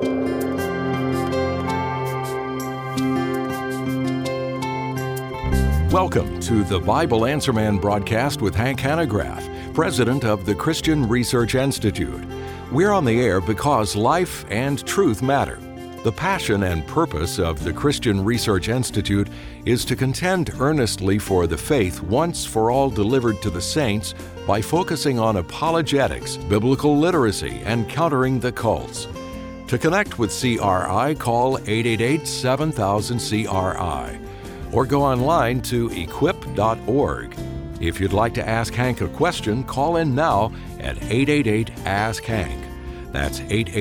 Welcome to the Bible Answer Man broadcast with Hank Hanegraaff, president of the Christian Research Institute. We're on the air because life and truth matter. The passion and purpose of the Christian Research Institute is to contend earnestly for the faith once for all delivered to the saints by focusing on apologetics, biblical literacy, and countering the cults. To connect with CRI, call 888-7000-CRI or go online to equip.org. If you'd like to ask Hank a question, call in now at 888-ASK-HANK. That's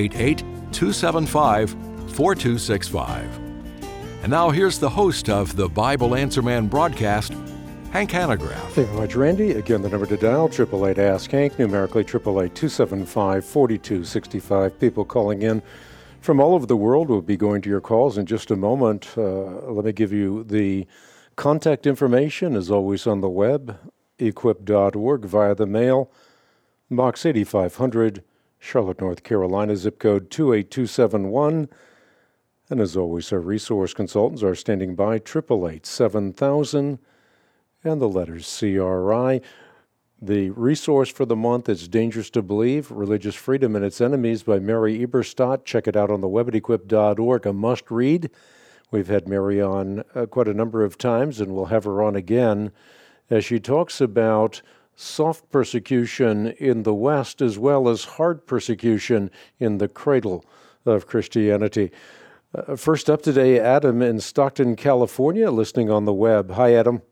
888-275-4265. And now here's the host of the Bible Answer Man broadcast, Hank Hanegraaff. Thank you very much, Randy. Again, the number to dial, 888-ASK-HANK, numerically 888-275-4265. People calling in from all over the world will be going to your calls in just a moment. Let me give you the contact information, as always, on the web, equip.org, via the mail, Box 8500, Charlotte, North Carolina, zip code 28271. And as always, our resource consultants are standing by, 888-7000, and the letters CRI. The resource for the month is Dangerous to Believe, Religious Freedom and Its Enemies by Mary Eberstadt. Check it out on the web at equip.org, a must-read. We've had Mary on quite a number of times, and we'll have her on again as she talks about soft persecution in the West as well as hard persecution in the cradle of Christianity. First up today, Adam in Stockton, California, listening on the web. Hi, Adam.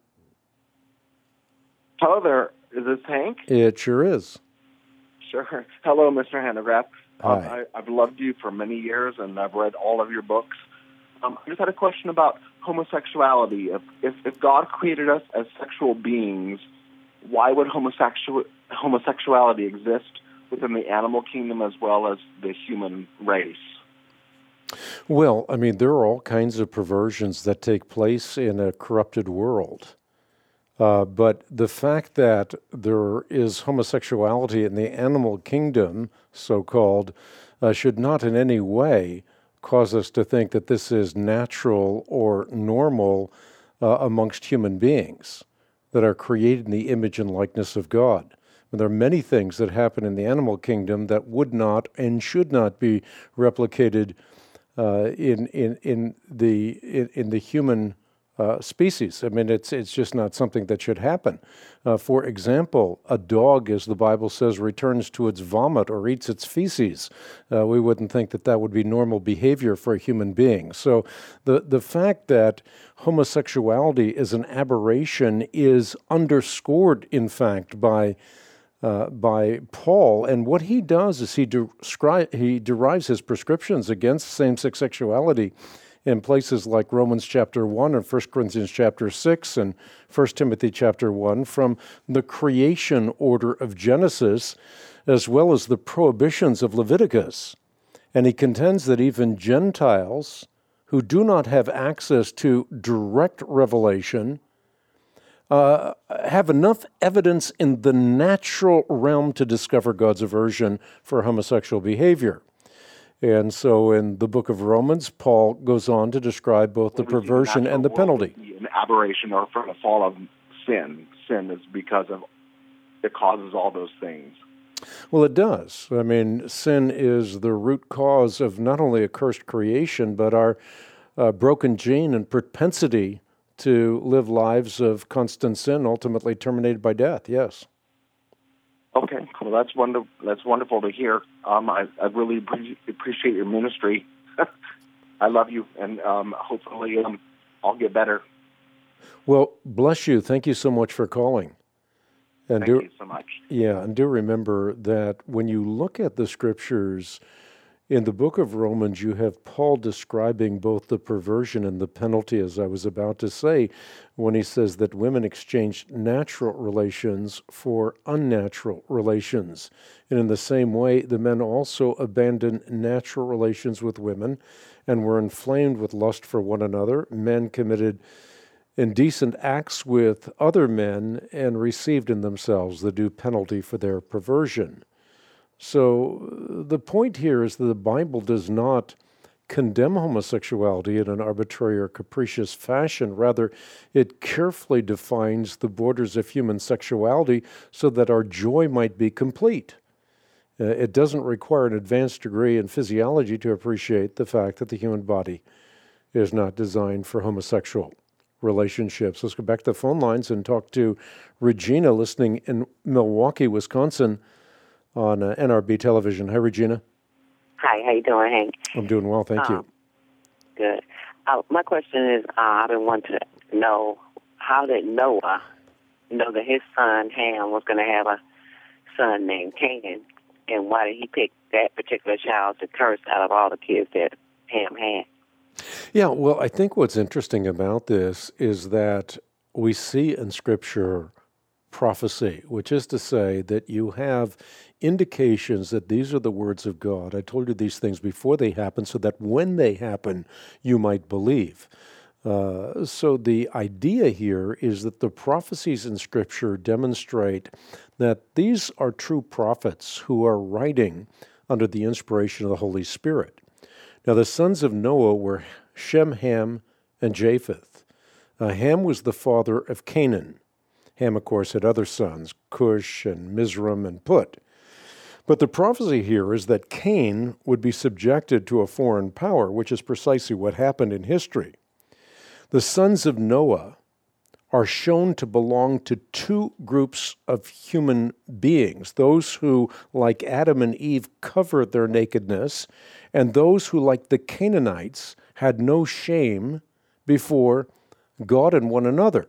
Hello there. Is this Hank? It sure is. Sure. Hello, Mr. Hanegraaff. Hi. I've loved you for many years, and I've read all of your books. I just had a question about homosexuality. If God created us as sexual beings, why would homosexuality exist within the animal kingdom as well as the human race? Well, I mean, there are all kinds of perversions that take place in a corrupted world. But the fact that there is homosexuality in the animal kingdom, so-called, should not in any way cause us to think that this is natural or normal amongst human beings that are created in the image and likeness of God. And there are many things that happen in the animal kingdom that would not and should not be replicated in the human species. I mean, it's just not something that should happen. For example, a dog, as the Bible says, returns to its vomit or eats its feces. We wouldn't think that that would be normal behavior for a human being. So the fact that homosexuality is an aberration is underscored, in fact, by Paul, and what he does is he derives his prescriptions against same-sex sexuality in places like Romans chapter 1 and 1 Corinthians chapter 6 and 1 Timothy chapter 1 from the creation order of Genesis as well as the prohibitions of Leviticus. And he contends that even Gentiles who do not have access to direct revelation have enough evidence in the natural realm to discover God's aversion for homosexual behavior. And so in the book of Romans, Paul goes on to describe both the perversion and the penalty. An aberration or from the fall of sin. Sin is because of, it causes all those things. Well, it does. I mean, sin is the root cause of not only a cursed creation, but our broken gene and propensity to live lives of constant sin, ultimately terminated by death, yes. Okay, well, that's wonderful to hear. I really appreciate your ministry. I love you, and hopefully I'll get better. Well, bless you. Thank you so much for calling. And Thank you so much. Yeah, and do remember that when you look at the Scriptures, in the book of Romans, you have Paul describing both the perversion and the penalty, as I was about to say, when he says that women exchanged natural relations for unnatural relations. And in the same way, the men also abandoned natural relations with women and were inflamed with lust for one another. Men committed indecent acts with other men and received in themselves the due penalty for their perversion. So the point here is that the Bible does not condemn homosexuality in an arbitrary or capricious fashion. Rather, it carefully defines the borders of human sexuality so that our joy might be complete. It doesn't require an advanced degree in physiology to appreciate the fact that the human body is not designed for homosexual relationships. Let's go back to the phone lines and talk to Regina, listening in Milwaukee, Wisconsin, on NRB television. Hi, Regina. Hi, how you doing, Hank? I'm doing well, thank you. Good. My question is, I've been wanting to know, how did Noah know that his son Ham was going to have a son named Canaan, and why did he pick that particular child to curse out of all the kids that Ham had? Yeah, well, I think what's interesting about this is that we see in Scripture prophecy, which is to say that you have indications that these are the words of God. I told you these things before they happen so that when they happen, you might believe. So the idea here is that the prophecies in Scripture demonstrate that these are true prophets who are writing under the inspiration of the Holy Spirit. Now, the sons of Noah were Shem, Ham, and Japheth. Ham was the father of Canaan. Ham, of course, had other sons, Cush and Mizraim and Put. But the prophecy here is that Cain would be subjected to a foreign power, which is precisely what happened in history. The sons of Noah are shown to belong to two groups of human beings, those who, like Adam and Eve, covered their nakedness, and those who, like the Canaanites, had no shame before God and one another.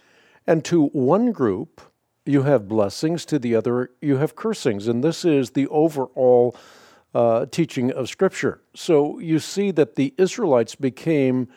And to one group, you have blessings, to the other, you have cursings. And this is the overall teaching of Scripture. So you see that the Israelites became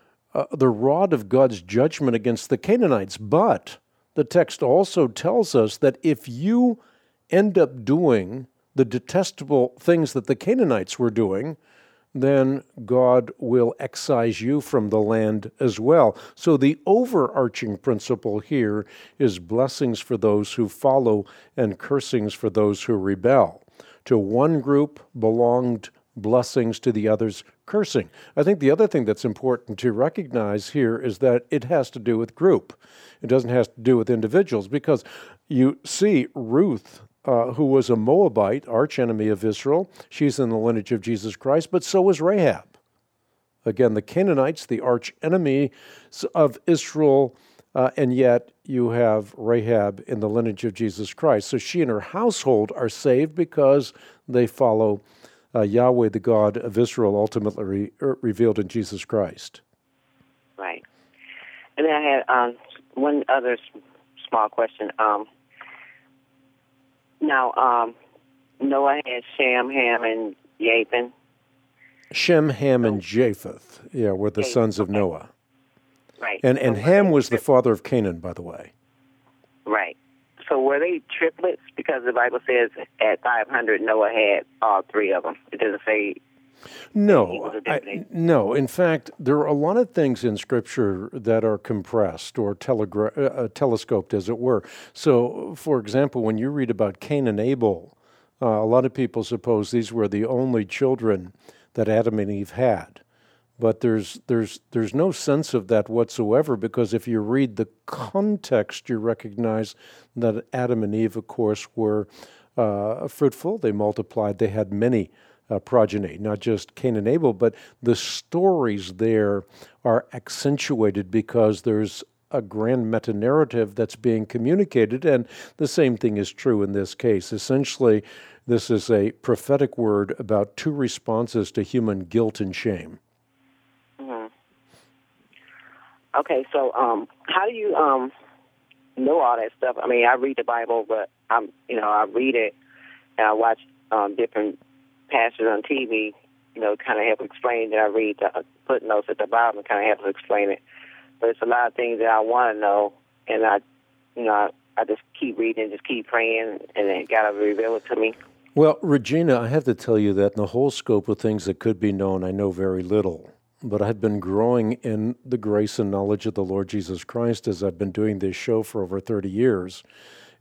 the rod of God's judgment against the Canaanites. But the text also tells us that if you end up doing the detestable things that the Canaanites were doing, then God will excise you from the land as well. So the overarching principle here is blessings for those who follow and cursings for those who rebel. To one group belonged blessings, to the others cursing. I think the other thing that's important to recognize here is that it has to do with group. It doesn't have to do with individuals, because you see Ruth, who was a Moabite, archenemy of Israel. She's in the lineage of Jesus Christ, but so was Rahab. Again, the Canaanites, the archenemy of Israel, and yet you have Rahab in the lineage of Jesus Christ. So she and her household are saved because they follow Yahweh, the God of Israel, ultimately revealed in Jesus Christ. Right. And then I had one other small question. Now, Noah had Shem, Ham, and Japheth. Shem, Ham, and Japheth, were the sons of Noah. Right. And Ham was the father of Canaan, by the way. Right. So were they triplets? Because the Bible says at 500, Noah had all three of them. It doesn't say... No. In fact, there are a lot of things in Scripture that are compressed or telescoped, as it were. So, for example, when you read about Cain and Abel, a lot of people suppose these were the only children that Adam and Eve had. But there's no sense of that whatsoever, because if you read the context, you recognize that Adam and Eve, of course, were fruitful. They multiplied. They had many progeny, not just Cain and Abel, but the stories there are accentuated because there's a grand meta-narrative that's being communicated, and the same thing is true in this case. Essentially, this is a prophetic word about two responses to human guilt and shame. Mm-hmm. Okay, so how do you know all that stuff? I mean, I read the Bible, but I read it and I watch different pastors on TV, kind of help explain it. I read the footnotes at the bottom and kind of help explain it. But it's a lot of things that I want to know, and I just keep reading, just keep praying, and then God will reveal it to me. Well, Regina, I have to tell you that in the whole scope of things that could be known, I know very little. But I've been growing in the grace and knowledge of the Lord Jesus Christ as I've been doing this show for over 30 years.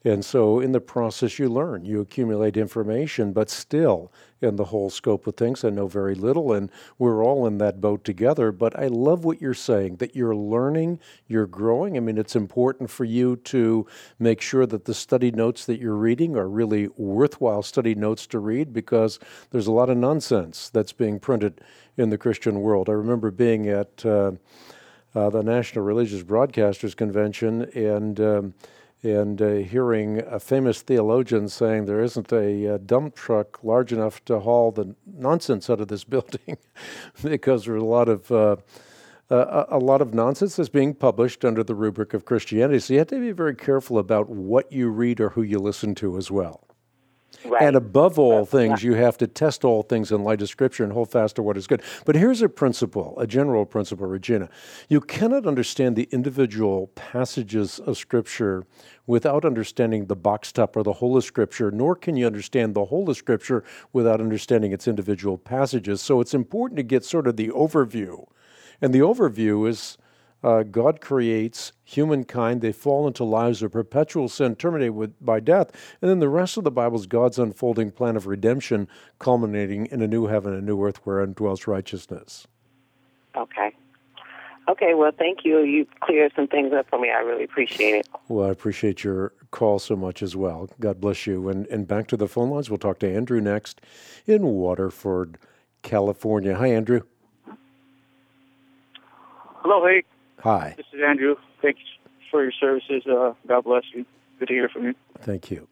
And so in the process, you learn, you accumulate information, but still in the whole scope of things, I know very little, and we're all in that boat together. But I love what you're saying, that you're learning, you're growing. I mean, it's important for you to make sure that the study notes that you're reading are really worthwhile study notes to read, because there's a lot of nonsense that's being printed in the Christian world. I remember being at the National Religious Broadcasters Convention and hearing a famous theologian saying there isn't a dump truck large enough to haul the nonsense out of this building, because there's a lot of nonsense that's being published under the rubric of Christianity. So you have to be very careful about what you read or who you listen to as well. Right. And above all things, you have to test all things in light of Scripture and hold fast to what is good. But here's a principle, a general principle, Regina. You cannot understand the individual passages of Scripture without understanding the box top or the whole of Scripture, nor can you understand the whole of Scripture without understanding its individual passages. So it's important to get sort of the overview. And the overview is God creates humankind. They fall into lives of perpetual sin, terminated by death. And then the rest of the Bible is God's unfolding plan of redemption, culminating in a new heaven and a new earth wherein dwells righteousness. Okay. Okay, well, thank you. You cleared some things up for me. I really appreciate it. Well, I appreciate your call so much as well. God bless you. And back to the phone lines. We'll talk to Andrew next in Waterford, California. Hi, Andrew. Hello, hey. Hi. This is Andrew. Thanks for your services. God bless you. Good to hear from you. Thank you.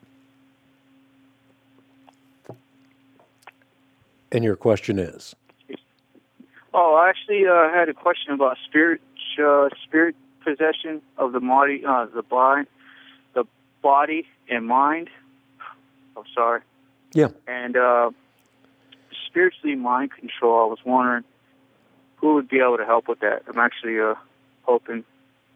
And your question is? Oh, I actually had a question about spirit possession of the body and mind. I'm sorry. Yeah. And spiritually mind control. I was wondering who would be able to help with that. I'm actually hoping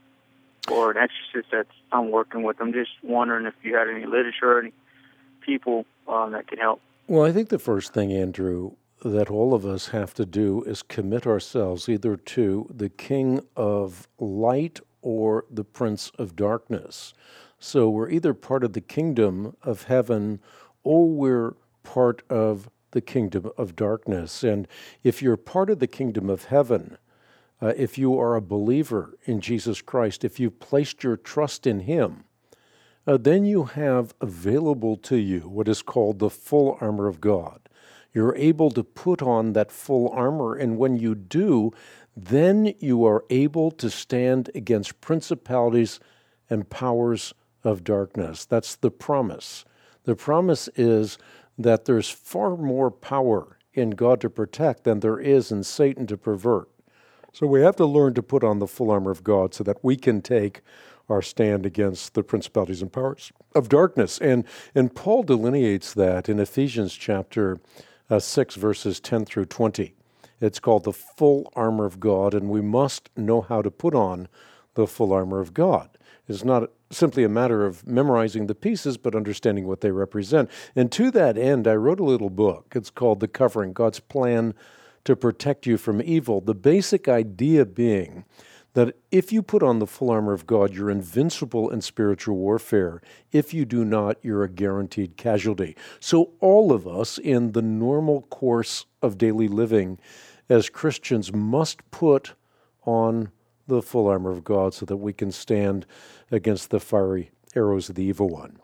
for an exorcist that I'm working with. I'm just wondering if you had any literature or any people that can help. Well, I think the first thing, Andrew, that all of us have to do is commit ourselves either to the King of Light or the Prince of Darkness. So we're either part of the kingdom of heaven or we're part of the kingdom of darkness. And if you're part of the kingdom of heaven, if you are a believer in Jesus Christ, if you've placed your trust in Him, then you have available to you what is called the full armor of God. You're able to put on that full armor, and when you do, then you are able to stand against principalities and powers of darkness. That's the promise. The promise is that there's far more power in God to protect than there is in Satan to pervert. So we have to learn to put on the full armor of God so that we can take our stand against the principalities and powers of darkness. And Paul delineates that in Ephesians chapter 6, verses 10 through 20. It's called the full armor of God, and we must know how to put on the full armor of God. It's not simply a matter of memorizing the pieces, but understanding what they represent. And to that end, I wrote a little book. It's called The Covering, God's Plan to Protect You from Evil. The basic idea being that if you put on the full armor of God, you're invincible in spiritual warfare. If you do not, you're a guaranteed casualty. So all of us in the normal course of daily living as Christians must put on the full armor of God so that we can stand against the fiery arrows of the evil one.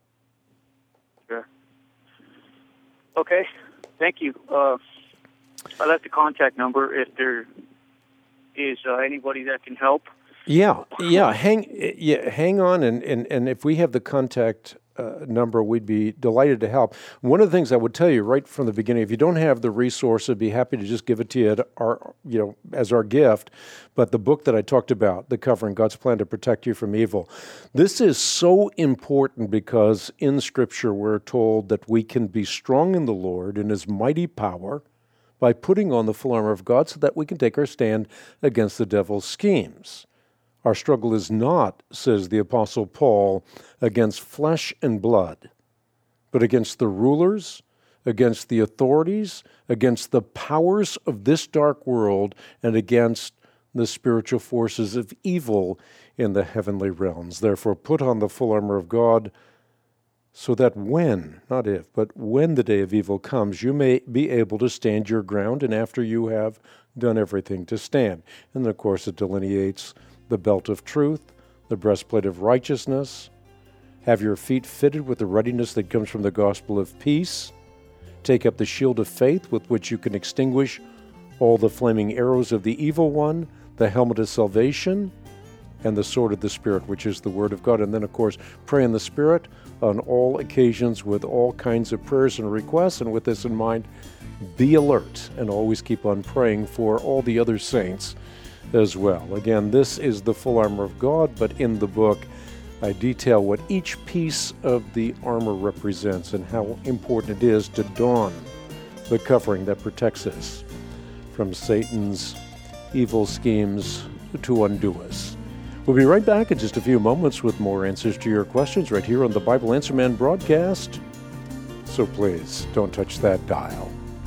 Sure. Okay. Thank you. I left the contact number if there is anybody that can help. Yeah. Hang on, and if we have the contact number, we'd be delighted to help. One of the things I would tell you right from the beginning, if you don't have the resource, I'd be happy to just give it to you as our gift. But the book that I talked about, The Covering, God's Plan to Protect You from Evil, this is so important because in Scripture we're told that we can be strong in the Lord in His mighty power by putting on the full armor of God so that we can take our stand against the devil's schemes. Our struggle is not, says the Apostle Paul, against flesh and blood, but against the rulers, against the authorities, against the powers of this dark world, and against the spiritual forces of evil in the heavenly realms. Therefore, put on the full armor of God, so that when, not if, but when the day of evil comes, you may be able to stand your ground, and after you have done everything to stand. And of course, it delineates the belt of truth, the breastplate of righteousness, have your feet fitted with the readiness that comes from the gospel of peace, take up the shield of faith with which you can extinguish all the flaming arrows of the evil one, the helmet of salvation, and the sword of the Spirit, which is the Word of God. And then, of course, pray in the Spirit on all occasions with all kinds of prayers and requests. And with this in mind, be alert and always keep on praying for all the other saints as well. Again, this is the full armor of God, but in the book, I detail what each piece of the armor represents and how important it is to don the covering that protects us from Satan's evil schemes to undo us. We'll be right back in just a few moments with more answers to your questions right here on the Bible Answer Man broadcast. So please, don't touch that dial.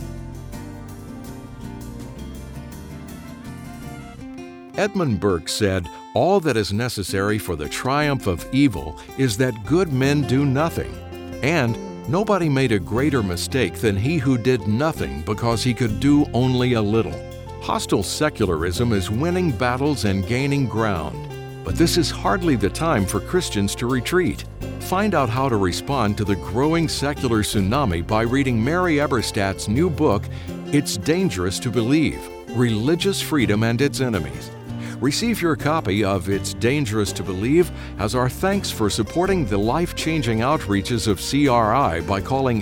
Edmund Burke said, "All that is necessary for the triumph of evil is that good men do nothing. And nobody made a greater mistake than he who did nothing because he could do only a little." Hostile secularism is winning battles and gaining ground. But this is hardly the time for Christians to retreat. Find out how to respond to the growing secular tsunami by reading Mary Eberstadt's new book, It's Dangerous to Believe: Religious Freedom and Its Enemies. Receive your copy of It's Dangerous to Believe as our thanks for supporting the life-changing outreaches of CRI by calling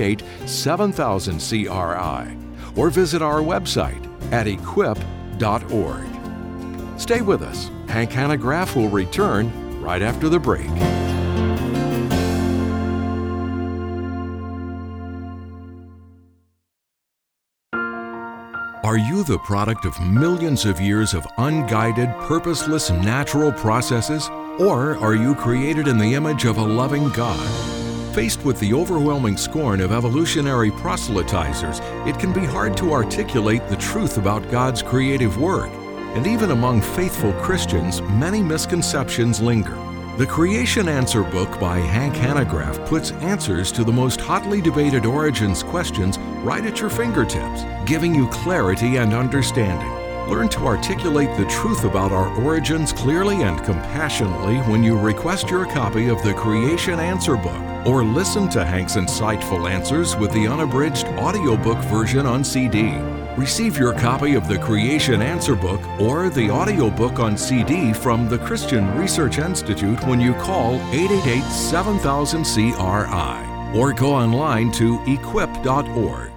888-7000-CRI or visit our website at equip.org. Stay with us. Hank Hanegraaff will return right after the break. Are you the product of millions of years of unguided, purposeless, natural processes? Or are you created in the image of a loving God? Faced with the overwhelming scorn of evolutionary proselytizers, it can be hard to articulate the truth about God's creative work. And even among faithful Christians, many misconceptions linger. The Creation Answer book by Hank Hanegraaff puts answers to the most hotly debated origins questions right at your fingertips, giving you clarity and understanding. Learn to articulate the truth about our origins clearly and compassionately when you request your copy of the Creation Answer book, or listen to Hank's insightful answers with the unabridged audiobook version on CD. Receive your copy of the Creation Answer book or the audiobook on CD from the Christian Research Institute when you call 888-7000-CRI or go online to equip.org.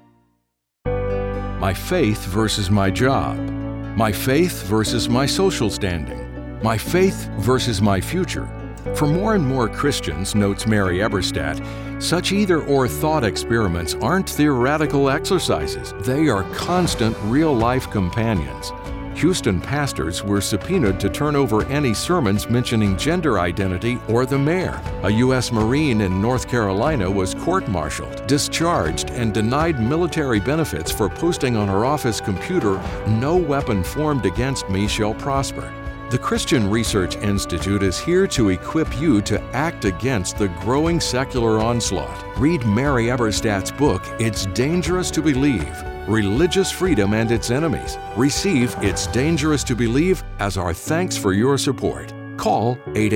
My faith versus my job. My faith versus my social standing. My faith versus my future. For more and more Christians, notes Mary Eberstadt, such either-or thought experiments aren't theoretical exercises. They are constant, real-life companions. Houston pastors were subpoenaed to turn over any sermons mentioning gender identity or the mayor. A U.S. Marine in North Carolina was court-martialed, discharged, and denied military benefits for posting on her office computer, "No weapon formed against me shall prosper." The Christian Research Institute is here to equip you to act against the growing secular onslaught. Read Mary Eberstadt's book, It's Dangerous to Believe: Religious Freedom and Its Enemies. Receive It's Dangerous to Believe as our thanks for your support. Call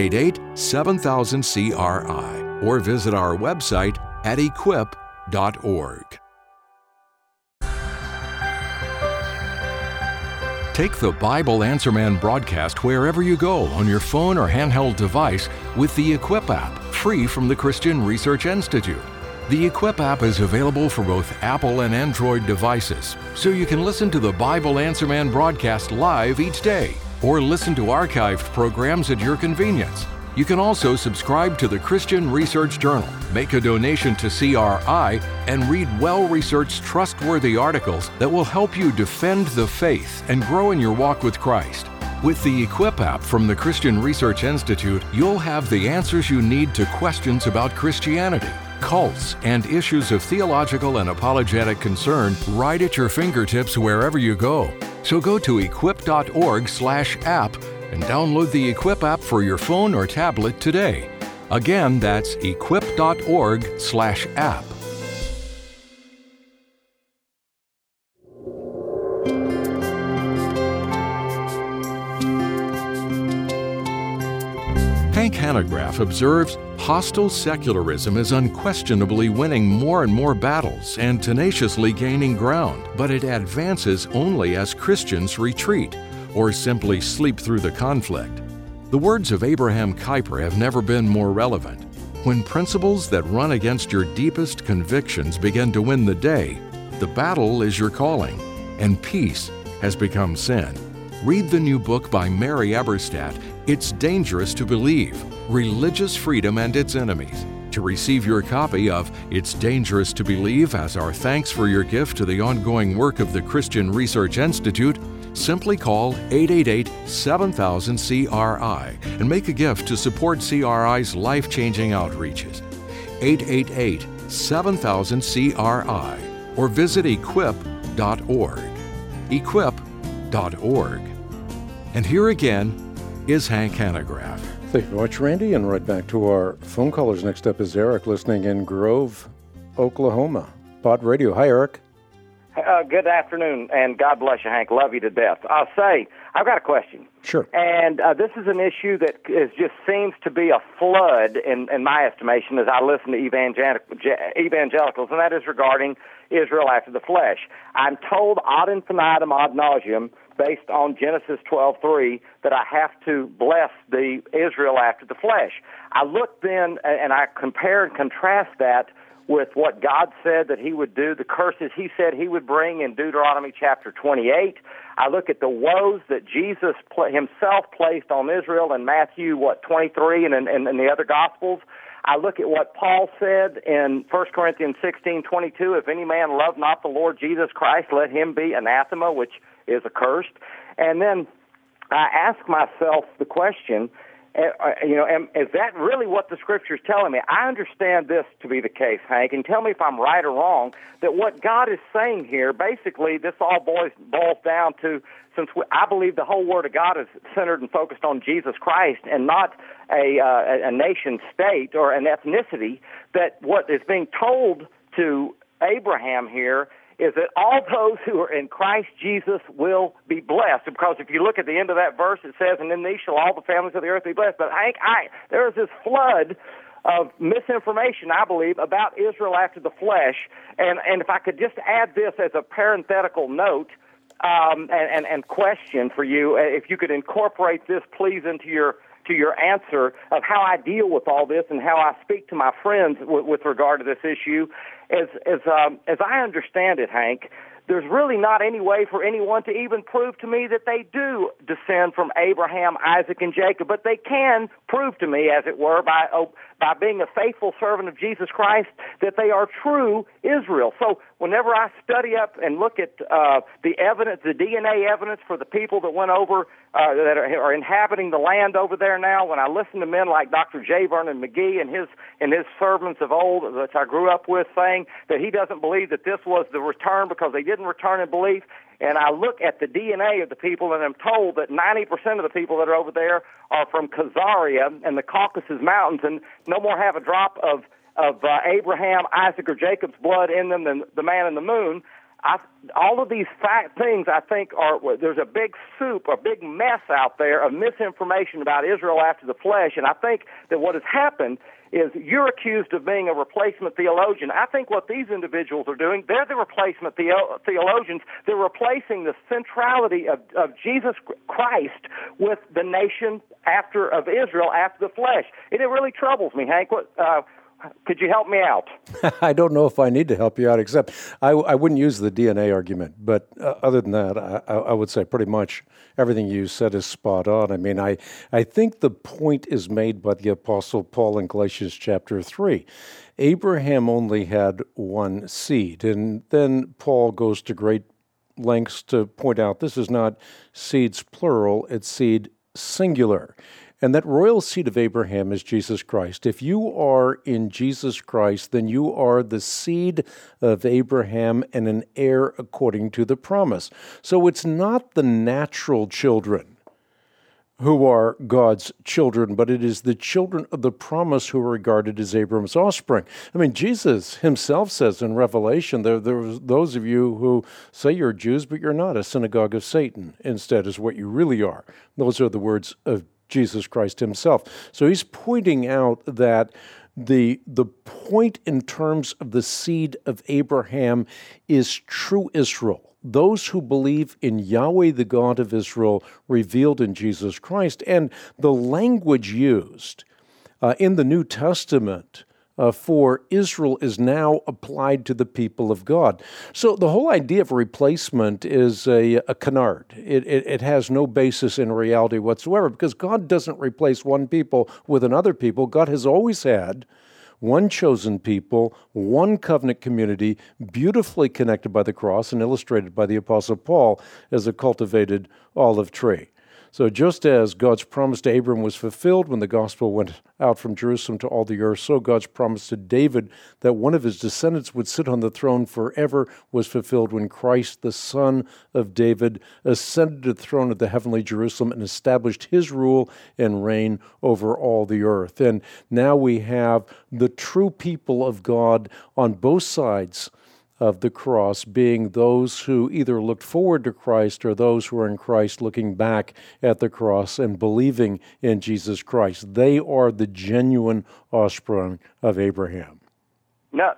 888-7000-CRI or visit our website at equip.org. Take the Bible Answer Man broadcast wherever you go on your phone or handheld device with the Equip app, free from the Christian Research Institute. The Equip app is available for both Apple and Android devices, so you can listen to the Bible Answer Man broadcast live each day or listen to archived programs at your convenience. You can also subscribe to the Christian Research Journal, make a donation to CRI, and read well-researched, trustworthy articles that will help you defend the faith and grow in your walk with Christ. With the Equip app from the Christian Research Institute, you'll have the answers you need to questions about Christianity. cults, and issues of theological and apologetic concern right at your fingertips wherever you go. So go to equip.org/app and download the Equip app for your phone or tablet today. Again, that's equip.org/app. Hank Hanegraaff observes hostile secularism is unquestionably winning more and more battles and tenaciously gaining ground, but it advances only as Christians retreat or simply sleep through the conflict. The words of Abraham Kuyper have never been more relevant. When principles that run against your deepest convictions begin to win the day, the battle is your calling, and peace has become sin. Read the new book by Mary Eberstadt, It's Dangerous to Believe, Religious Freedom and Its Enemies. To receive your copy of It's Dangerous to Believe as our thanks for your gift to the ongoing work of the Christian Research Institute, simply call 888-7000-CRI and make a gift to support CRI's life-changing outreaches. 888-7000-CRI or visit equip.org. Equip.org. And here again is Hank Hanegraaff. Thank you very much, Randy. And right back to our phone callers. Next up is Eric, listening in Grove, Oklahoma. Pod Radio. Hi, Eric. Good afternoon, and God bless you, Hank. Love you to death. I'll say, I've got a question. Sure. And this is an issue that just seems to be a flood, in my estimation, as I listen to evangelicals, and that is regarding Israel after the flesh. I'm told ad infinitum, ad nauseum, based on Genesis 12:3, that I have to bless the Israel after the flesh. I look then, and I compare and contrast that with what God said that he would do, the curses he said he would bring in Deuteronomy chapter 28. I look at the woes that Jesus himself placed on Israel in Matthew, 23, and the other Gospels. I look at what Paul said in 1 Corinthians 16:22, if any man love not the Lord Jesus Christ, let him be anathema, which is accursed. And then I ask myself the question, is that really what the Scripture's telling me? I understand this to be the case, Hank, and tell me if I'm right or wrong, that what God is saying here, basically this all boils down to, I believe the whole Word of God is centered and focused on Jesus Christ and not a nation state or an ethnicity, that what is being told to Abraham here is that all those who are in Christ Jesus will be blessed. Because if you look at the end of that verse, it says, and in these shall all the families of the earth be blessed. But Hank, there is this flood of misinformation, I believe, about Israel after the flesh. And if I could just add this as a parenthetical note and question for you, if you could incorporate this, please, into your answer of how I deal with all this and how I speak to my friends with regard to this issue. As I understand it, Hank, there's really not any way for anyone to even prove to me that they do descend from Abraham, Isaac, and Jacob, but they can prove to me, as it were, by being a faithful servant of Jesus Christ, that they are true Israel. So whenever I study up and look at the evidence, the DNA evidence for the people that went over, that are inhabiting the land over there now, when I listen to men like Dr. J. Vernon McGee and his servants of old, which I grew up with, saying that he doesn't believe that this was the return because they didn't return in belief, and I look at the DNA of the people, and I'm told that 90% of the people that are over there are from Khazaria and the Caucasus Mountains, and no more have a drop of Abraham, Isaac, or Jacob's blood in them than the man in the moon. All of these things, I think, there's a big soup, a big mess out there of misinformation about Israel after the flesh, and I think that what has happened is you're accused of being a replacement theologian. I think what these individuals are doing, they're the replacement theologians. They're replacing the centrality of Jesus Christ with the nation of Israel after the flesh. It really troubles me, Hank. Could you help me out? I don't know if I need to help you out, except I wouldn't use the DNA argument. But other than that, I would say pretty much everything you said is spot on. I mean, I think the point is made by the Apostle Paul in Galatians chapter 3. Abraham only had one seed, and then Paul goes to great lengths to point out this is not seeds plural, it's seed singular. And that royal seed of Abraham is Jesus Christ. If you are in Jesus Christ, then you are the seed of Abraham and an heir according to the promise. So it's not the natural children who are God's children, but it is the children of the promise who are regarded as Abraham's offspring. I mean, Jesus himself says in Revelation, there's those of you who say you're Jews, but you're not, a synagogue of Satan, instead is what you really are. Those are the words of Jesus Christ himself. So he's pointing out that the point in terms of the seed of Abraham is true Israel. Those who believe in Yahweh, the God of Israel, revealed in Jesus Christ. And the language used in the New Testament for Israel is now applied to the people of God. So the whole idea of replacement is a canard. It has no basis in reality whatsoever, because God doesn't replace one people with another people. God has always had one chosen people, one covenant community, beautifully connected by the cross and illustrated by the Apostle Paul as a cultivated olive tree. So just as God's promise to Abram was fulfilled when the gospel went out from Jerusalem to all the earth, so God's promise to David that one of his descendants would sit on the throne forever was fulfilled when Christ, the son of David, ascended to the throne of the heavenly Jerusalem and established his rule and reign over all the earth. And now we have the true people of God on both sides of the cross, being those who either looked forward to Christ or those who are in Christ looking back at the cross and believing in Jesus Christ. They are the genuine offspring of Abraham. No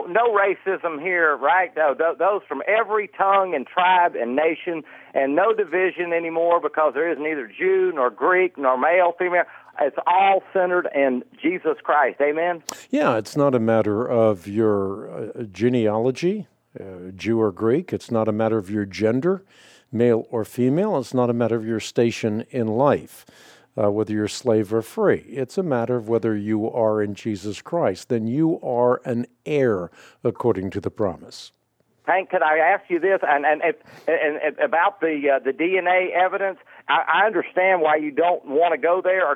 racism here, right? No, those from every tongue and tribe and nation, and no division anymore, because there is neither Jew nor Greek nor male, female. It's all centered in Jesus Christ. Amen? Yeah, it's not a matter of your genealogy, Jew or Greek. It's not a matter of your gender, male or female. It's not a matter of your station in life, whether you're slave or free. It's a matter of whether you are in Jesus Christ. Then you are an heir according to the promise. Hank, could I ask you this, and about the DNA evidence? I understand why you don't want to go there, or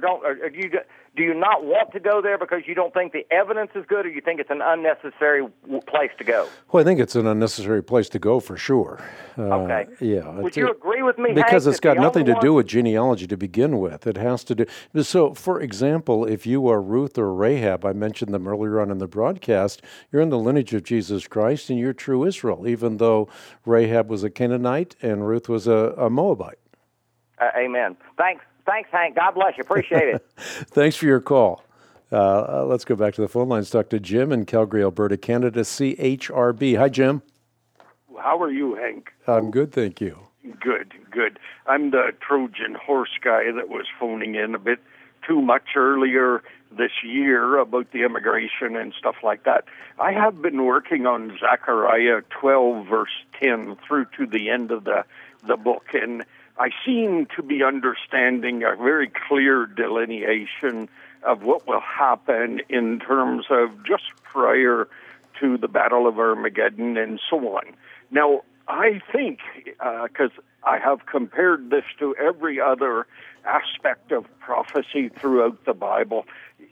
do you not want to go there because you don't think the evidence is good, or you think it's an unnecessary place to go? Well, I think it's an unnecessary place to go for sure. Okay. Yeah. Would you agree with me, because Hank, it's got nothing to do with genealogy to begin with. It has to do. So, for example, if you are Ruth or Rahab, I mentioned them earlier on in the broadcast, you're in the lineage of Jesus Christ and you're true Israel, even though Rahab was a Canaanite and Ruth was a Moabite. Amen. Thanks, Hank. God bless you. Appreciate it. Thanks for your call. Let's go back to the phone lines. Talk to Jim in Calgary, Alberta, Canada, CHRB. Hi, Jim. How are you, Hank? I'm good, thank you. Good. I'm the Trojan horse guy that was phoning in a bit too much earlier this year about the immigration and stuff like that. I have been working on Zechariah 12, verse 10, through to the end of the book, and I seem to be understanding a very clear delineation of what will happen in terms of just prior to the Battle of Armageddon and so on. Now, I think, because I have compared this to every other aspect of prophecy throughout the Bible,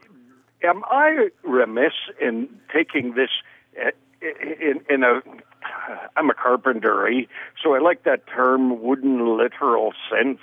am I remiss in taking this in a... I'm a carpenter, so I like that term, wooden literal sense.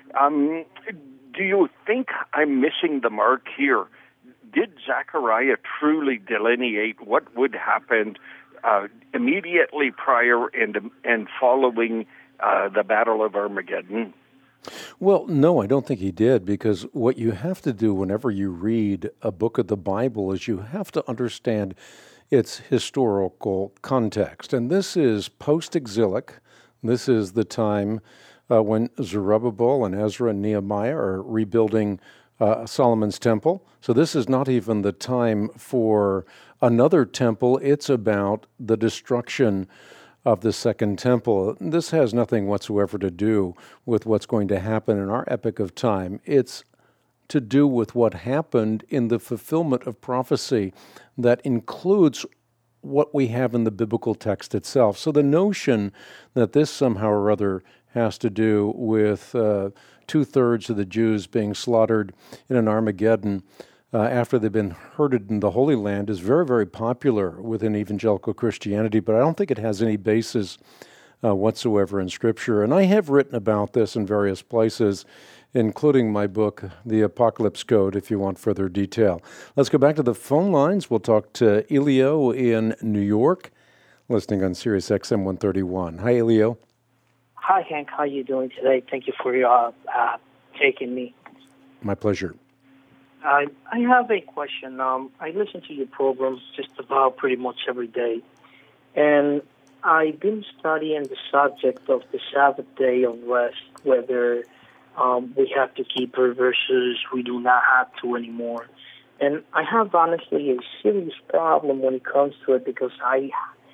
Do you think I'm missing the mark here? Did Zechariah truly delineate what would happen immediately prior and following the Battle of Armageddon? Well, no, I don't think he did, because what you have to do whenever you read a book of the Bible is you have to understand its historical context. And this is post-exilic. This is the time when Zerubbabel and Ezra and Nehemiah are rebuilding Solomon's temple. So this is not even the time for another temple. It's about the destruction of the second temple. This has nothing whatsoever to do with what's going to happen in our epoch of time. It's to do with what happened in the fulfillment of prophecy that includes what we have in the biblical text itself. So the notion that this somehow or other has to do with 2/3 of the Jews being slaughtered in an Armageddon after they've been herded in the Holy Land is very, very popular within evangelical Christianity, but I don't think it has any basis whatsoever in Scripture. And I have written about this in various places, including my book, The Apocalypse Code, if you want further detail. Let's go back to the phone lines. We'll talk to Elio in New York, listening on Sirius XM 131. Hi, Elio. Hi, Hank. How are you doing today? Thank you for taking me. My pleasure. I have a question. I listen to your program just about pretty much every day, and I've been studying the subject of the Sabbath day of rest, whether we have to keep it versus we do not have to anymore. And I have honestly a serious problem when it comes to it because I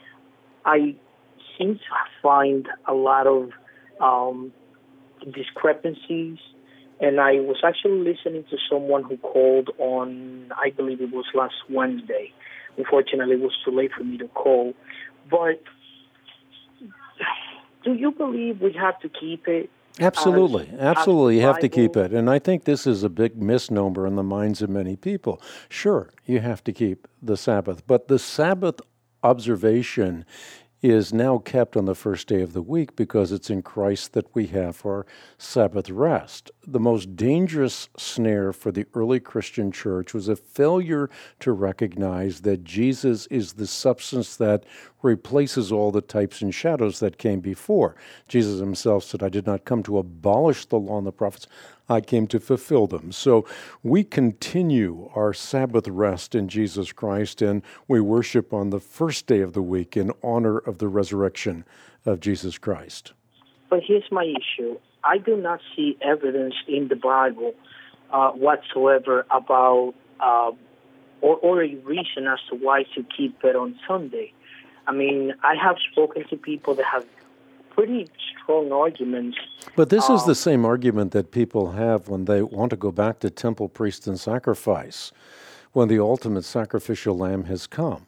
seem to find a lot of discrepancies. And I was actually listening to someone who called on, I believe it was last Wednesday. Unfortunately, it was too late for me to call. But do you believe we have to keep it? Absolutely. You have to keep it. And I think this is a big misnomer in the minds of many people. Sure, you have to keep the Sabbath, but the Sabbath observation is now kept on the first day of the week because it's in Christ that we have our Sabbath rest. The most dangerous snare for the early Christian church was a failure to recognize that Jesus is the substance that replaces all the types and shadows that came before. Jesus himself said, "I did not come to abolish the law and the prophets. I came to fulfill them." So we continue our Sabbath rest in Jesus Christ, and we worship on the first day of the week in honor of the resurrection of Jesus Christ. But here's my issue. I do not see evidence in the Bible whatsoever about or a reason as to why to keep it on Sunday. I mean, I have spoken to people that have pretty strong arguments. But this is the same argument that people have when they want to go back to temple, priest, and sacrifice, when the ultimate sacrificial lamb has come.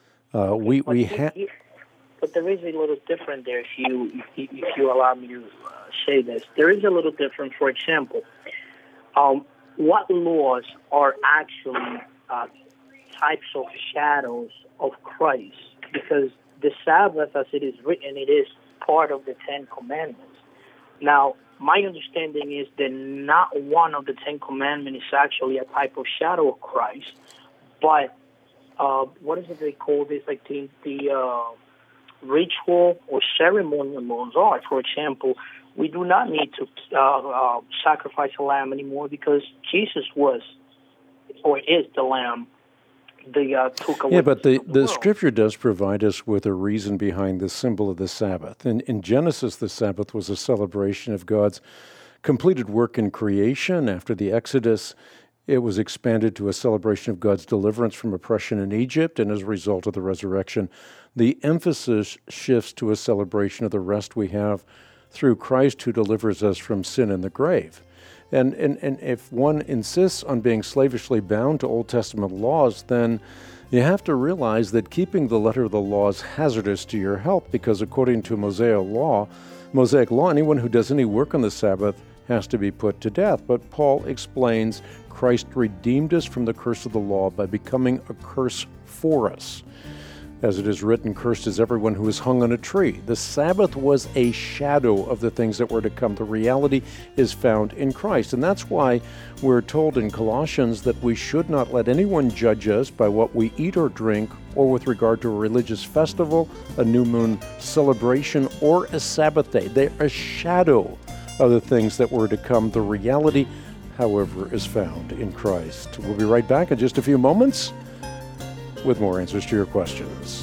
But there is a little different there, if you allow me to say this. There is a little different. For example, what laws are actually types of shadows of Christ? Because the Sabbath, as it is written, it is part of the Ten Commandments. Now, my understanding is that not one of the Ten Commandments is actually a type of shadow of Christ, but what is it they call this? Like the ritual or ceremonial laws are. For example, we do not need to sacrifice a lamb anymore because Jesus was or is the lamb. Took away but the Scripture does provide us with a reason behind the symbol of the Sabbath. In Genesis, the Sabbath was a celebration of God's completed work in creation. After the Exodus, it was expanded to a celebration of God's deliverance from oppression in Egypt, and as a result of the resurrection, the emphasis shifts to a celebration of the rest we have through Christ who delivers us from sin and the grave. And if one insists on being slavishly bound to Old Testament laws, then you have to realize that keeping the letter of the law is hazardous to your health because according to Mosaic law, anyone who does any work on the Sabbath has to be put to death. But Paul explains Christ redeemed us from the curse of the law by becoming a curse for us. As it is written, cursed is everyone who is hung on a tree. The Sabbath was a shadow of the things that were to come. The reality is found in Christ. And that's why we're told in Colossians that we should not let anyone judge us by what we eat or drink, or with regard to a religious festival, a new moon celebration, or a Sabbath day. They're a shadow of the things that were to come. The reality, however, is found in Christ. We'll be right back in just a few moments with more answers to your questions.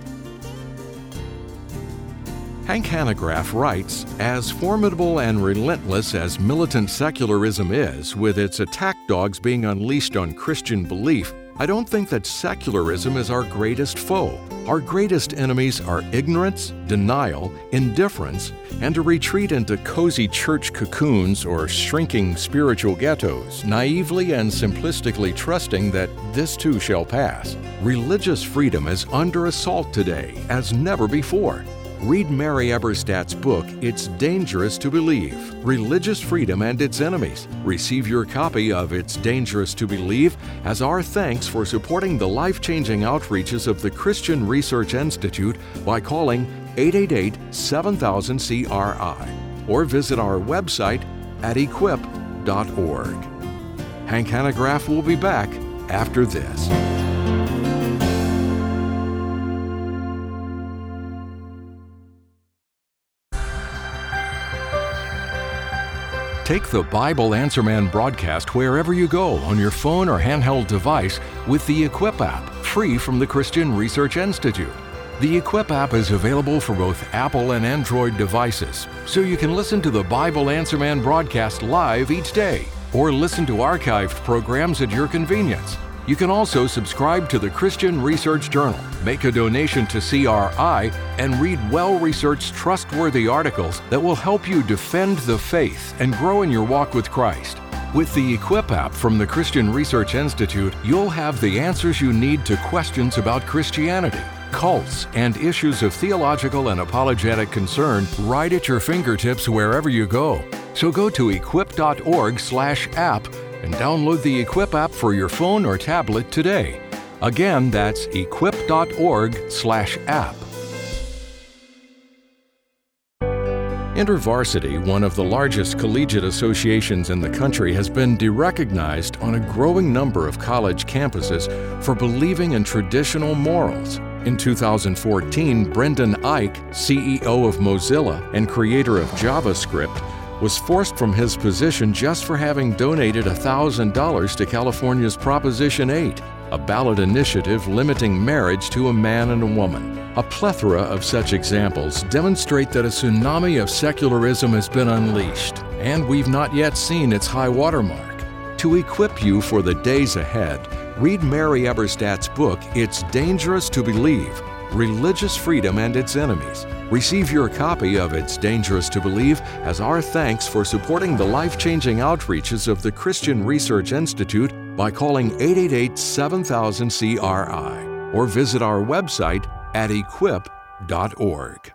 Hank Hanegraaff writes, as formidable and relentless as militant secularism is, with its attack dogs being unleashed on Christian belief, I don't think that secularism is our greatest foe. Our greatest enemies are ignorance, denial, indifference, and a retreat into cozy church cocoons or shrinking spiritual ghettos, naively and simplistically trusting that this too shall pass. Religious freedom is under assault today as never before. Read Mary Eberstadt's book, It's Dangerous to Believe, Religious Freedom and Its Enemies. Receive your copy of It's Dangerous to Believe as our thanks for supporting the life-changing outreaches of the Christian Research Institute by calling 888-7000-CRI or visit our website at equip.org. Hank Hanegraaff will be back after this. Take the Bible Answer Man broadcast wherever you go on your phone or handheld device with the Equip app, free from the Christian Research Institute. The Equip app is available for both Apple and Android devices, so you can listen to the Bible Answer Man broadcast live each day or listen to archived programs at your convenience. You can also subscribe to the Christian Research Journal, make a donation to CRI, and read well-researched, trustworthy articles that will help you defend the faith and grow in your walk with Christ. With the Equip app from the Christian Research Institute, you'll have the answers you need to questions about Christianity, cults, and issues of theological and apologetic concern right at your fingertips wherever you go. So go to equip.org/app and download the Equip app for your phone or tablet today. Again, that's equip.org/app. InterVarsity, one of the largest collegiate associations in the country, has been derecognized on a growing number of college campuses for believing in traditional morals. In 2014, Brendan Eich, CEO of Mozilla and creator of JavaScript, was forced from his position just for having donated $1,000 to California's Proposition 8, a ballot initiative limiting marriage to a man and a woman. A plethora of such examples demonstrate that a tsunami of secularism has been unleashed, and we've not yet seen its high watermark. To equip you for the days ahead, read Mary Eberstadt's book, It's Dangerous to Believe, Religious Freedom and Its Enemies. Receive your copy of It's Dangerous to Believe as our thanks for supporting the life-changing outreaches of the Christian Research Institute by calling 888-7000-CRI or visit our website at equip.org.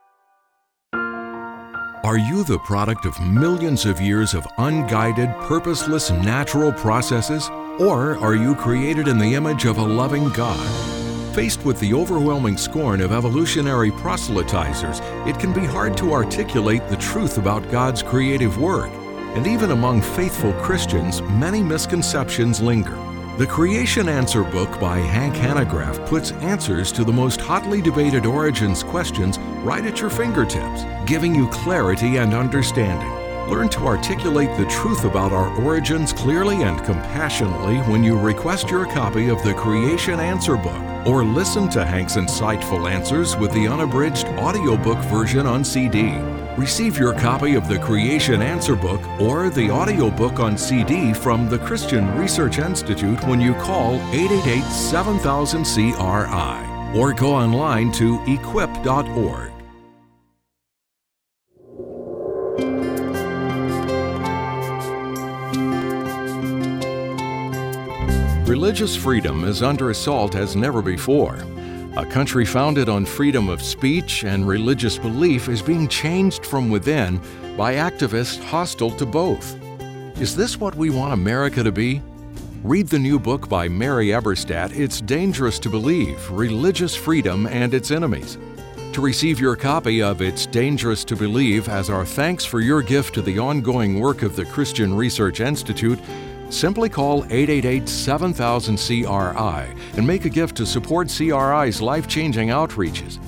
Are you the product of millions of years of unguided, purposeless, natural processes? Or are you created in the image of a loving God? Faced with the overwhelming scorn of evolutionary proselytizers, it can be hard to articulate the truth about God's creative work. And even among faithful Christians, many misconceptions linger. The Creation Answer book by Hank Hanegraaff puts answers to the most hotly debated origins questions right at your fingertips, giving you clarity and understanding. Learn to articulate the truth about our origins clearly and compassionately when you request your copy of the Creation Answer book, or listen to Hank's insightful answers with the unabridged audiobook version on CD. Receive your copy of the Creation Answer book or the audiobook on CD from the Christian Research Institute when you call 888-7000-CRI or go online to equip.org. Religious freedom is under assault as never before. A country founded on freedom of speech and religious belief is being changed from within by activists hostile to both. Is this what we want America to be? Read the new book by Mary Eberstadt, It's Dangerous to Believe, Religious Freedom and Its Enemies. To receive your copy of It's Dangerous to Believe as our thanks for your gift to the ongoing work of the Christian Research Institute, simply call 888-7000-CRI and make a gift to support CRI's life-changing outreaches.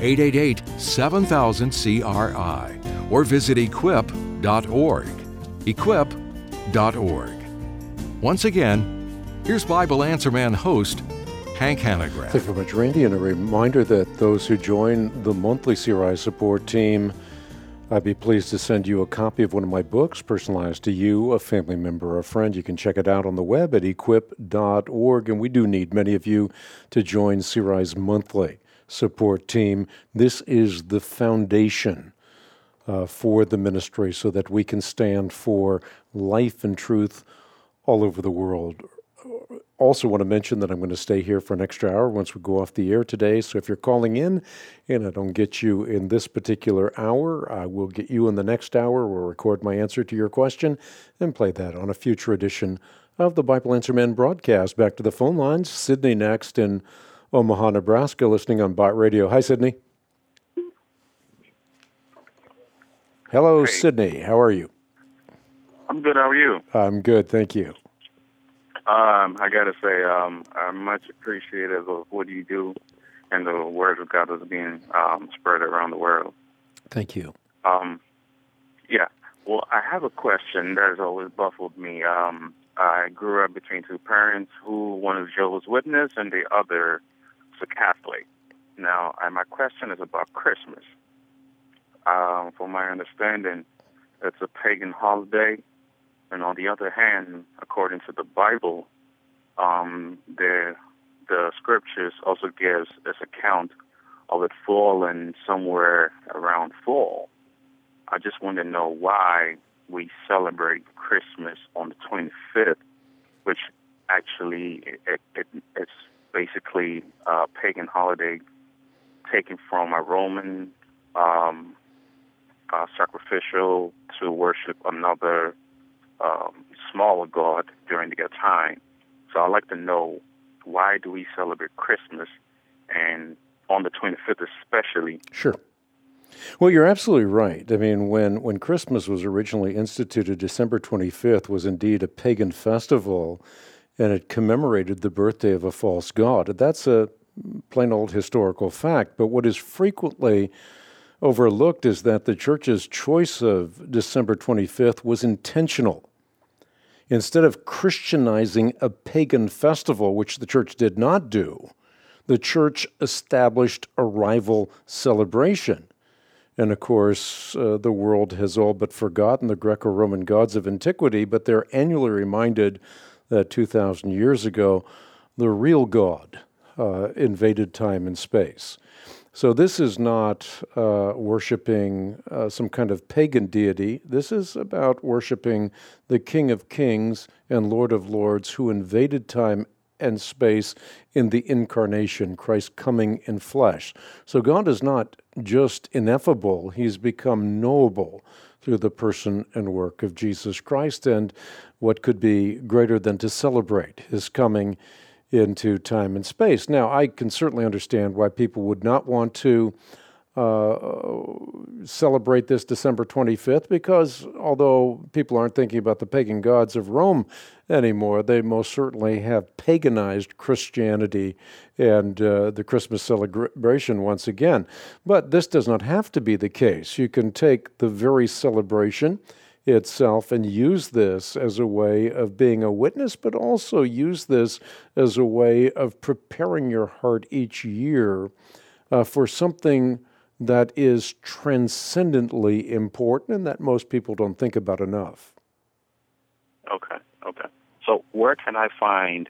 888-7000-CRI or visit equip.org. Equip.org. Once again, here's Bible Answer Man host Hank Hanegraaff. Thank you very much, Randy, and a reminder that those who join the monthly CRI support team I'd be pleased to send you a copy of one of my books, personalized to you, a family member, or a friend. You can check it out on the web at equip.org, and we do need many of you to join CRI's monthly support team. This is the foundation for the ministry so that we can stand for life and truth all over the world. Also want to mention that I'm going to stay here for an extra hour once we go off the air today. So if you're calling in and I don't get you in this particular hour, I will get you in the next hour. We'll record my answer to your question and play that on a future edition of the Bible Answer Man broadcast. Back to the phone lines. Sydney next in Omaha, Nebraska, listening on Bot Radio. Hi, Sydney. Hello, Hey. Sydney. How are you? I'm good. How are you? I'm good, thank you. I got to say, I'm much appreciative of what you do and the word of God that's being spread around the world. Thank you. Yeah. Well, I have a question that has always baffled me. I grew up between two parents who one is Jehovah's Witness and the other is a Catholic. Now, my question is about Christmas. From my understanding, it's a pagan holiday. And on the other hand, according to the Bible, the scriptures also gives this account of it falling somewhere around fall. I just want to know why we celebrate Christmas on the 25th, which actually it's basically a pagan holiday taken from a Roman sacrificial to worship another smaller god during their time. So I'd like to know, why do we celebrate Christmas, and on the 25th especially? Sure. Well, you're absolutely right. I mean, when Christmas was originally instituted, December 25th was indeed a pagan festival, and it commemorated the birthday of a false god. That's a plain old historical fact, but what is frequently overlooked is that the church's choice of December 25th was intentional. Instead of Christianizing a pagan festival, which the church did not do, the church established a rival celebration. And of course, the world has all but forgotten the Greco-Roman gods of antiquity, but they're annually reminded that 2,000 years ago, the real God invaded time and space. So this is not worshiping some kind of pagan deity. This is about worshiping the King of Kings and Lord of Lords who invaded time and space in the incarnation, Christ coming in flesh. So God is not just ineffable, he's become knowable through the person and work of Jesus Christ. And what could be greater than to celebrate his coming into time and space? Now, I can certainly understand why people would not want to celebrate this December 25th, because although people aren't thinking about the pagan gods of Rome anymore, they most certainly have paganized Christianity and the Christmas celebration once again. But this does not have to be the case. You can take the very celebration itself and use this as a way of being a witness, but also use this as a way of preparing your heart each year for something that is transcendently important and that most people don't think about enough. Okay. So where can I find,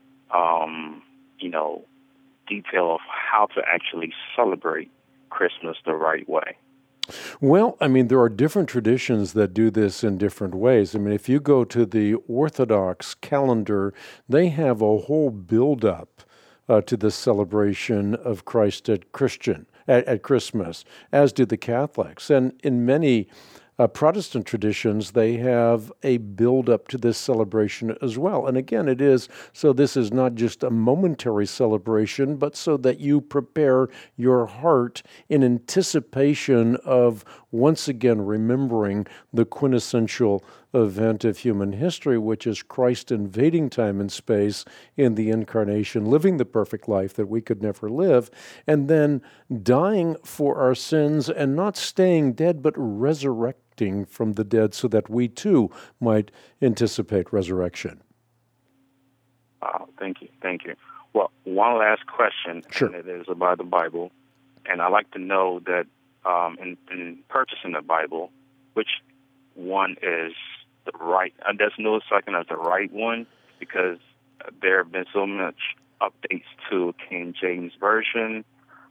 detail of how to actually celebrate Christmas the right way? Well, I mean, there are different traditions that do this in different ways. I mean, if you go to the Orthodox calendar, they have a whole build-up to the celebration of Christ at Christmas, as do the Catholics. And in many Protestant traditions, they have a build-up to this celebration as well. And again, it is so this is not just a momentary celebration, but so that you prepare your heart in anticipation of once again remembering the quintessential event of human history, which is Christ invading time and space in the incarnation, living the perfect life that we could never live, and then dying for our sins and not staying dead, but resurrecting from the dead so that we too might anticipate resurrection. Thank you. Well, one last question, Sure. and it is about the Bible. And I'd like to know that in purchasing the Bible, which one is the right, and there's no second as the right one, because there have been so much updates to King James Version,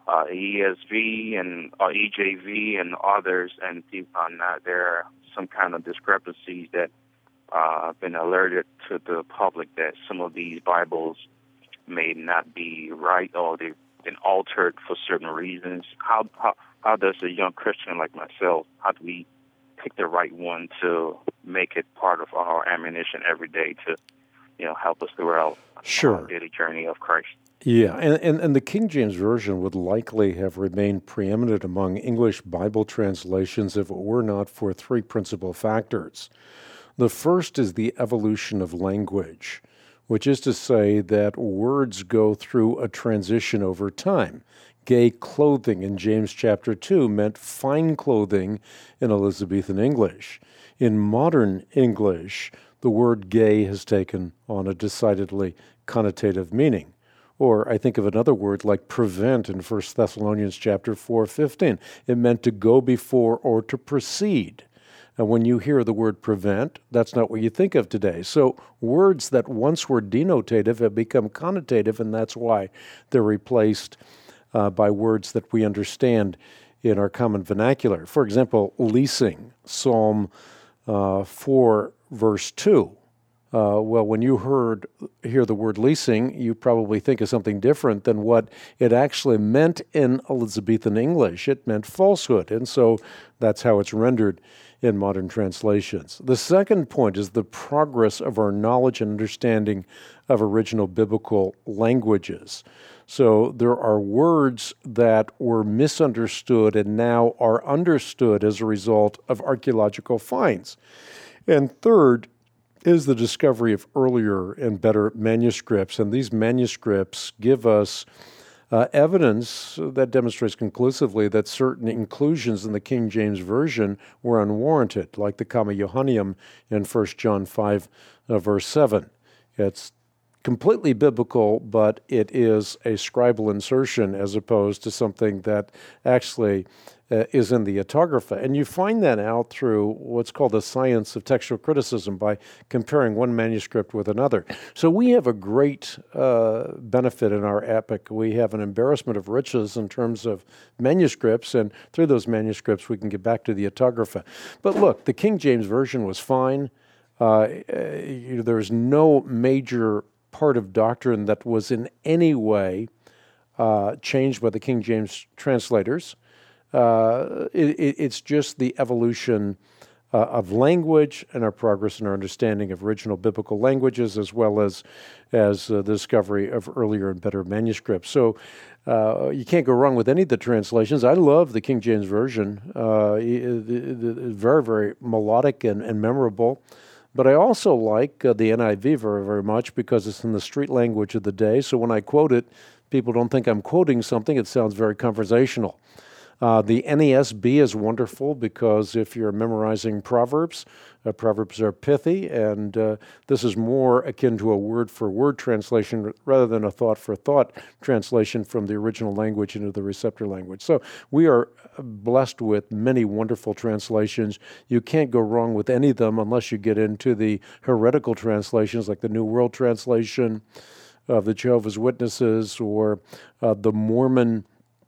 ESV, and EJV, and others, and there are some kind of discrepancies that have been alerted to the public that some of these Bibles may not be right, or they've been altered for certain reasons. How does a young Christian like myself, how do we pick the right one to make it part of our ammunition every day to, help us throughout our daily journey of Christ? Yeah, and the King James Version would likely have remained preeminent among English Bible translations if it were not for three principal factors. The first is the evolution of language, which is to say that words go through a transition over time. Gay clothing in James chapter 2 meant fine clothing in Elizabethan English. In modern English, the word gay has taken on a decidedly connotative meaning. Or I think of another word like prevent in 1 Thessalonians chapter 4:15. It meant to go before or to precede. And when you hear the word prevent, that's not what you think of today. So words that once were denotative have become connotative, and that's why they're replaced by words that we understand in our common vernacular. For example, leasing, Psalm 4, verse 2. When you hear the word leasing, you probably think of something different than what it actually meant in Elizabethan English. It meant falsehood, and so that's how it's rendered in modern translations. The second point is the progress of our knowledge and understanding of original biblical languages. So there are words that were misunderstood and now are understood as a result of archaeological finds. And third is the discovery of earlier and better manuscripts, and these manuscripts give us evidence that demonstrates conclusively that certain inclusions in the King James Version were unwarranted, like the Comma Johanneum in 1 John 5, verse 7. It's completely biblical, but it is a scribal insertion as opposed to something that actually is in the autographa. And you find that out through what's called the science of textual criticism by comparing one manuscript with another. So we have a great benefit in our epic. We have an embarrassment of riches in terms of manuscripts, and through those manuscripts we can get back to the autographa. But look, the King James Version was fine. There's no major part of doctrine that was in any way changed by the King James translators. It's just the evolution of language and our progress in our understanding of original biblical languages, as well as the discovery of earlier and better manuscripts. So you can't go wrong with any of the translations. I love the King James Version. Very, very melodic and memorable. But I also like the NIV very, very much because it's in the street language of the day. So when I quote it, people don't think I'm quoting something. It sounds very conversational. The NASB is wonderful because if you're memorizing Proverbs, Proverbs are pithy, and this is more akin to a word-for-word translation rather than a thought-for-thought translation from the original language into the receptor language. So we are blessed with many wonderful translations. You can't go wrong with any of them unless you get into the heretical translations like the New World Translation of the Jehovah's Witnesses or the Mormon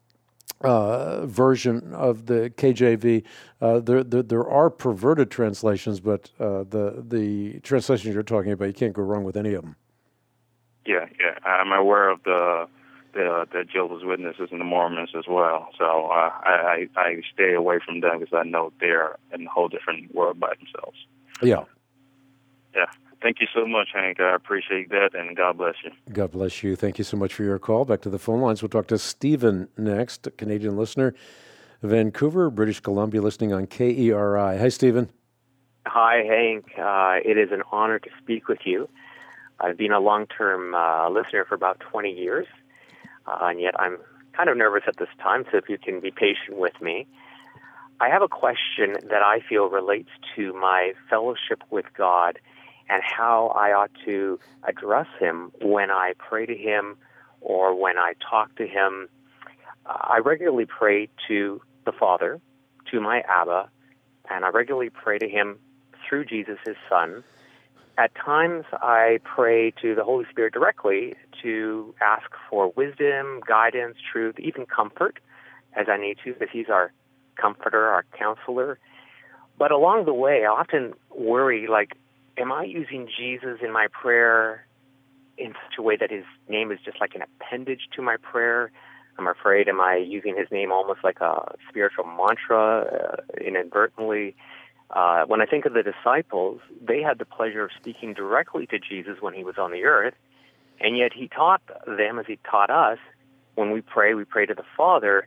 version of the KJV. There are perverted translations, but the translations you're talking about, you can't go wrong with any of them. Yeah. I'm aware of the Jehovah's Witnesses and the Mormons as well. So I stay away from them because I know they're in a whole different world by themselves. Yeah. Yeah. Thank you so much, Hank. I appreciate that, and God bless you. God bless you. Thank you so much for your call. Back to the phone lines. We'll talk to Stephen next, a Canadian listener, Vancouver, British Columbia, listening on KERI. Hi, Stephen. Hi, Hank. It is an honor to speak with you. I've been a long-term listener for about 20 years, and yet I'm kind of nervous at this time, so if you can be patient with me. I have a question that I feel relates to my fellowship with God and how I ought to address Him when I pray to Him or when I talk to Him. I regularly pray to the Father, to my Abba, and I regularly pray to him through Jesus, his Son. At times, I pray to the Holy Spirit directly to ask for wisdom, guidance, truth, even comfort, as I need to, because he's our comforter, our counselor. But along the way, I often worry, like, am I using Jesus in my prayer in such a way that his name is just like an appendage to my prayer? I'm afraid, am I using his name almost like a spiritual mantra inadvertently? When I think of the disciples, they had the pleasure of speaking directly to Jesus when he was on the earth, and yet he taught them, as he taught us, when we pray to the Father.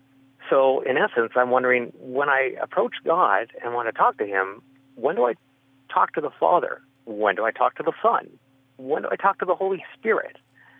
So in essence, I'm wondering, when I approach God and want to talk to him, when do I talk to the Father? When do I talk to the Son? When do I talk to the Holy Spirit?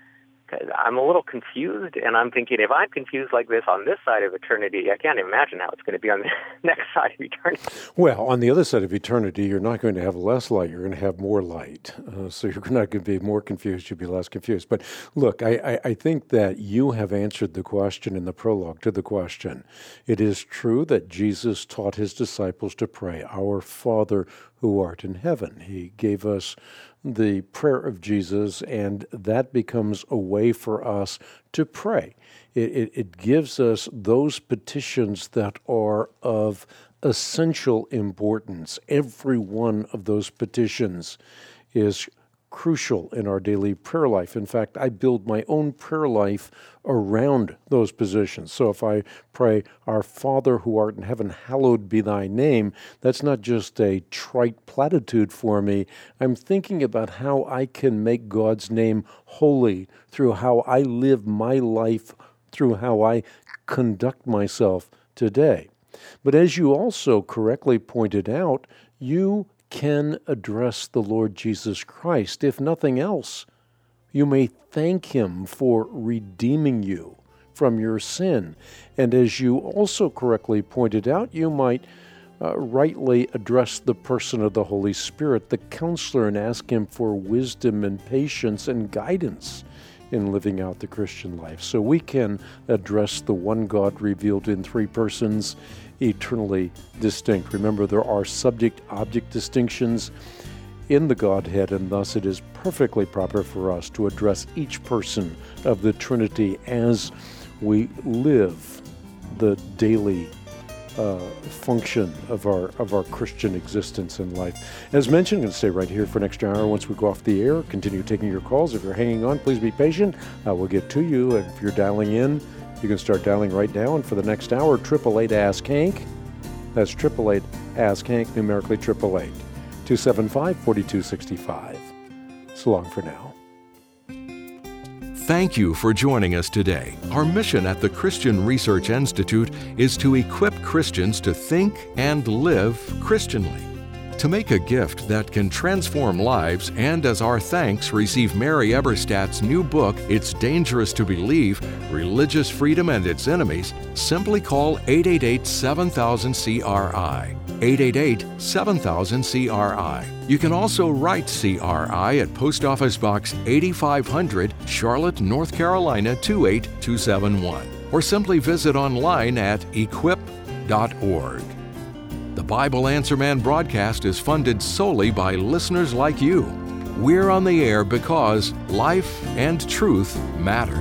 I'm a little confused, and I'm thinking, if I'm confused like this on this side of eternity, I can't imagine how it's going to be on the next side of eternity. Well, on the other side of eternity, you're not going to have less light, you're going to have more light. So you're not going to be more confused, you'll be less confused. But look, I think that you have answered the question in the prologue to the question. It is true that Jesus taught his disciples to pray, "Our Father who art in heaven." He gave us the prayer of Jesus, and that becomes a way for us to pray. It gives us those petitions that are of essential importance. Every one of those petitions is crucial in our daily prayer life. In fact, I build my own prayer life around those positions. So if I pray, "Our Father who art in heaven, hallowed be thy name," that's not just a trite platitude for me. I'm thinking about how I can make God's name holy through how I live my life, through how I conduct myself today. But as you also correctly pointed out, you can address the Lord Jesus Christ. If nothing else, you may thank him for redeeming you from your sin. And as you also correctly pointed out, you might rightly address the person of the Holy Spirit, the counselor, and ask him for wisdom and patience and guidance in living out the Christian life. So we can address the one God revealed in three persons, eternally distinct. Remember, there are subject-object distinctions in the Godhead, and thus it is perfectly proper for us to address each person of the Trinity as we live the daily function of our Christian existence in life. As mentioned, I'm going to stay right here for an extra hour once we go off the air. Continue taking your calls. If you're hanging on, please be patient. We'll get to you. And if you're dialing in, you can start dialing right now. And for the next hour, 888-ASK-HANK. That's 888-ASK-HANK, numerically 888-275-4265. So long for now. Thank you for joining us today. Our mission at the Christian Research Institute is to equip Christians to think and live Christianly. To make a gift that can transform lives, and as our thanks, receive Mary Eberstadt's new book, It's Dangerous to Believe, Religious Freedom and Its Enemies, simply call 888-7000-CRI. 888-7000-CRI. You can also write CRI at Post Office Box 8500, Charlotte, North Carolina 28271, or simply visit online at equip.org. The Bible Answer Man broadcast is funded solely by listeners like you. We're on the air because life and truth matter.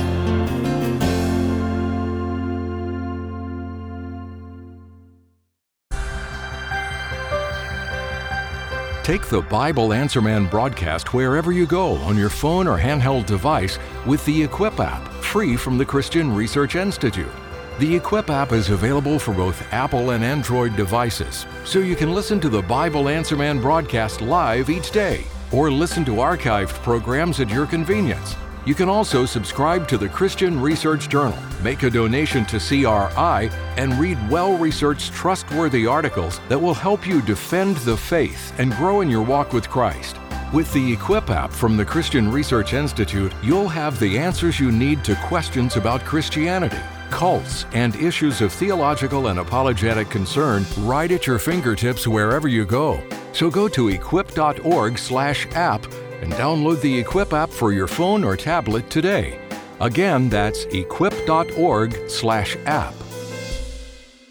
Take the Bible Answer Man broadcast wherever you go on your phone or handheld device with the Equip app, free from the Christian Research Institute. The Equip app is available for both Apple and Android devices, so you can listen to the Bible Answer Man broadcast live each day, or listen to archived programs at your convenience. You can also subscribe to the Christian Research Journal, make a donation to CRI, and read well-researched, trustworthy articles that will help you defend the faith and grow in your walk with Christ. With the Equip app from the Christian Research Institute, you'll have the answers you need to questions about Christianity, cults, and issues of theological and apologetic concern right at your fingertips wherever you go. So go to equip.org/app and download the Equip app for your phone or tablet today. Again, that's equip.org/app.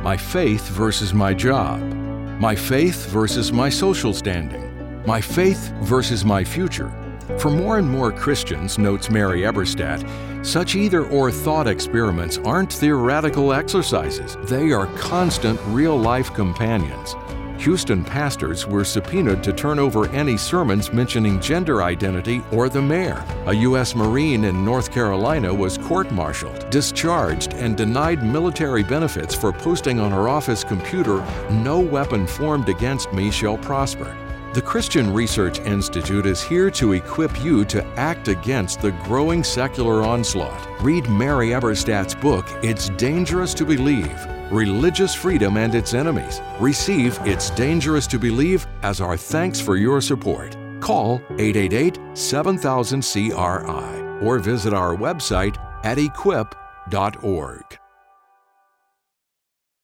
my faith versus my job, my faith versus my social standing, my faith versus my future. For more and more Christians, notes Mary Eberstadt, such either-or thought experiments aren't theoretical exercises. They are constant, real-life companions. Houston pastors were subpoenaed to turn over any sermons mentioning gender identity or the mayor. A U.S. Marine in North Carolina was court-martialed, discharged, and denied military benefits for posting on her office computer, "No weapon formed against me shall prosper." The Christian Research Institute is here to equip you to act against the growing secular onslaught. Read Mary Eberstadt's book, It's Dangerous to Believe: Religious Freedom and Its Enemies. Receive It's Dangerous to Believe as our thanks for your support. Call 888-7000-CRI or visit our website at equip.org.